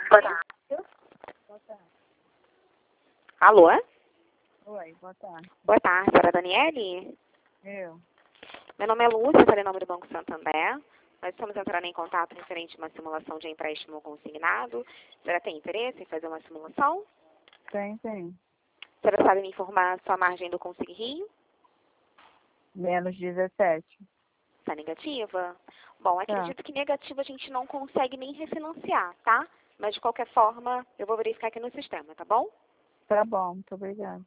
Boa tarde. Boa tarde. Alô? Oi, boa tarde. Boa tarde, senhora Daniele. Eu. Meu nome é Lúcia, falei em nome do Banco Santander. Nós estamos entrando em contato referente a uma simulação de empréstimo consignado. A senhora tem interesse em fazer uma simulação? Tem. A senhora sabe me informar a sua margem do Consigrio? Menos 17. Está negativa? Bom, acredito que negativa a gente não consegue nem refinanciar, tá? Mas de qualquer forma, eu vou verificar aqui no sistema, tá bom? Tá bom, muito obrigada.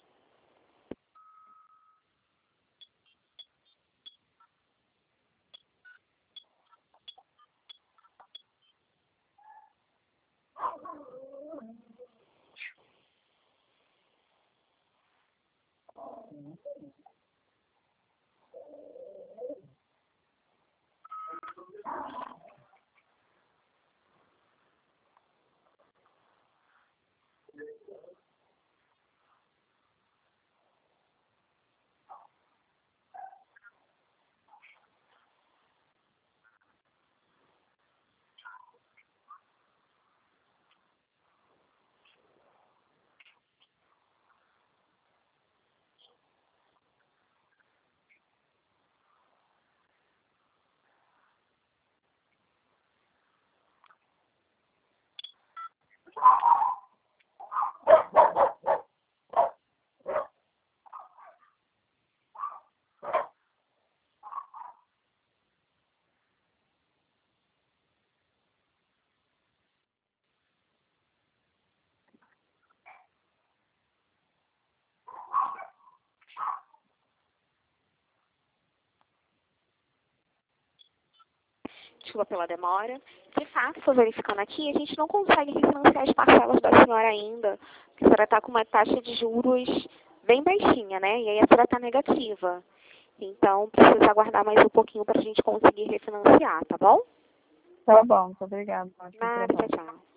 Desculpa pela demora. De fato, estou verificando aqui, a gente não consegue refinanciar as parcelas da senhora ainda, porque a senhora está com uma taxa de juros bem baixinha, né? E aí a senhora está negativa. Então, precisa aguardar mais um pouquinho para a gente conseguir refinanciar, tá bom? Tá bom, muito obrigada. Ótimo Nada, trabalho. tchau, tchau.